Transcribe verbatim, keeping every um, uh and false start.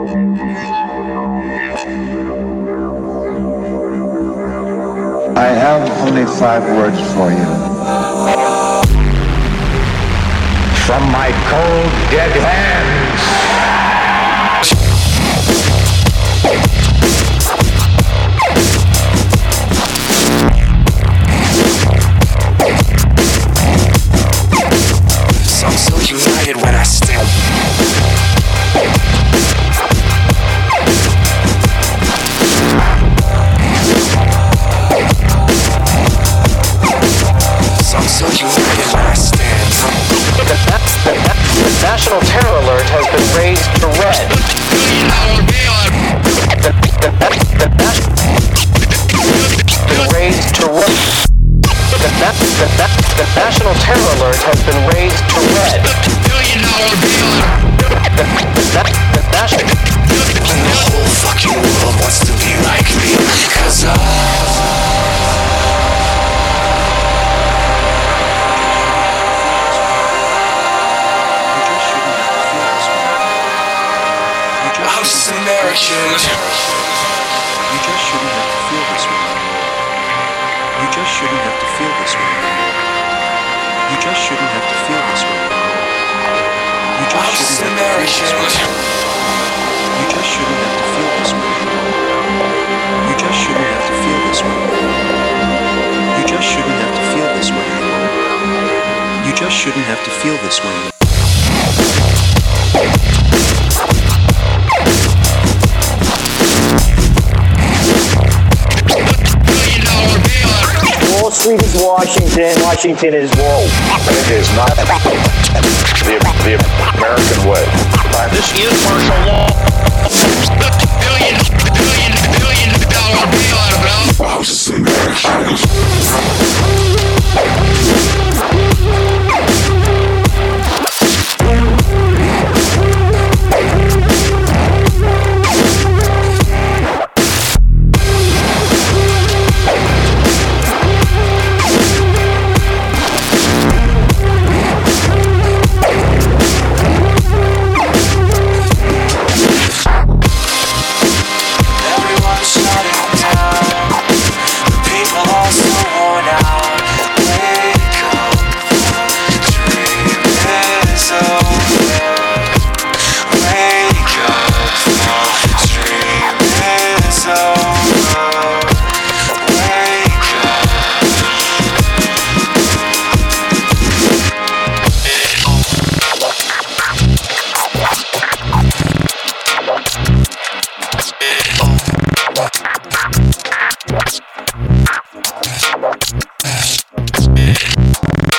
I have only five words for you. From my cold, dead hands. So I'm so united when I stand. So I'm so united when I stand. The, the, the, the national terror alert has been raised to red. The, the, the, the, been raised to red. The, the, the, the national terror alert has been raised to red. The, the, the, the national... And the whole fucking world wants to be like me. Cause I... I'm just American. You just shouldn't have to feel this way. You just shouldn't have to feel this way. You just shouldn't have to feel this way. You just I'm just shouldn't have to feel this way. American. You just shouldn't have to feel this way. You just shouldn't have to feel this way. You just shouldn't have to feel this way. You just shouldn't have to feel this way. Wall Street is Washington. Washington is Wall. It is not the, the American way. This is martial law. Billion, billion, billion dollar bailout about. I'm just American. Everyone's shutting down. The people are so worn out. Wake up, the dream is over. Wake up, the dream is over. Wake up.